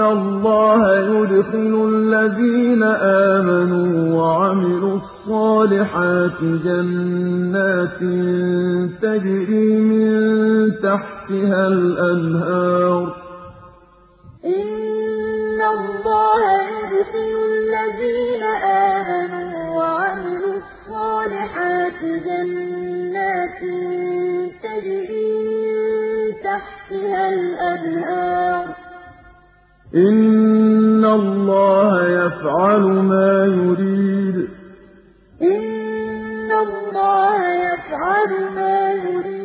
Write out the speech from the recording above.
اللَّهَ يُدْخِلُ الَّذِينَ آمَنُوا وَعَمِلُوا الصَّالِحَاتِ جَنَّاتٍ تَجْرِي مِن تَحْتِهَا الْأَنْهَارُ ۚ إِنَّ اللَّهَ يُدْخِلُ الَّذِينَ آمَنُوا وَعَمِلُوا الصَّالِحَاتِ جَنَّاتٍ تَجْرِي مِن تَحْتِهَا الْأَنْهَارُ ۚ إِنَّ اللَّهَ يَفْعَلُ مَا يُرِيدُ إِنَّ اللَّهَ يَفْعَلُ مَا يُرِيدُ